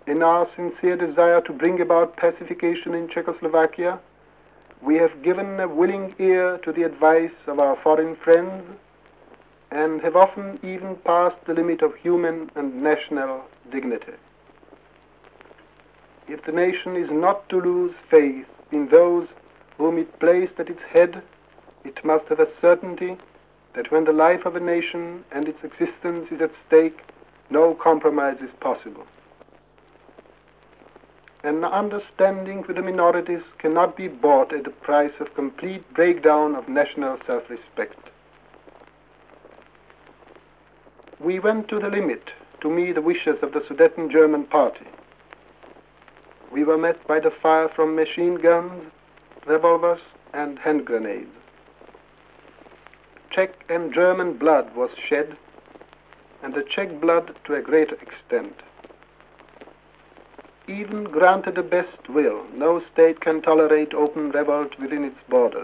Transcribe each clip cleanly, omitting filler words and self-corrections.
In our sincere desire to bring about pacification in Czechoslovakia, we have given a willing ear to the advice of our foreign friends and have often even passed the limit of human and national dignity. If the nation is not to lose faith in those whom it placed at its head, it must have a certainty that when the life of a nation and its existence is at stake, no compromise is possible. An understanding with the minorities cannot be bought at the price of complete breakdown of national self-respect. We went to the limit to meet the wishes of the Sudeten German party. We were met by the fire from machine guns, revolvers, and hand grenades. Czech and German blood was shed, and the Czech blood to a greater extent. Even granted the best will, no state can tolerate open revolt within its borders.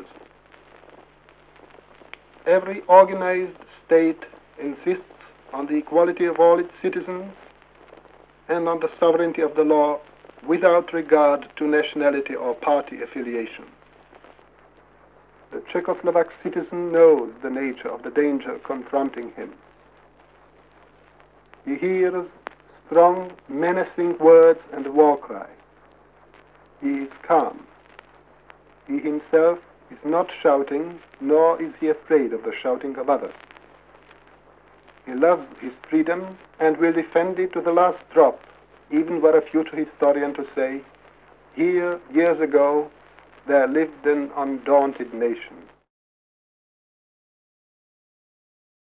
Every organized state insists on the equality of all its citizens and on the sovereignty of the law without regard to nationality or party affiliation. The Czechoslovak citizen knows the nature of the danger confronting him. He hears strong, menacing words and a war cry. He is calm. He himself is not shouting, nor is he afraid of the shouting of others. He loves his freedom and will defend it to the last drop, even were a future historian to say, "Here, years ago, there lived an undaunted nation."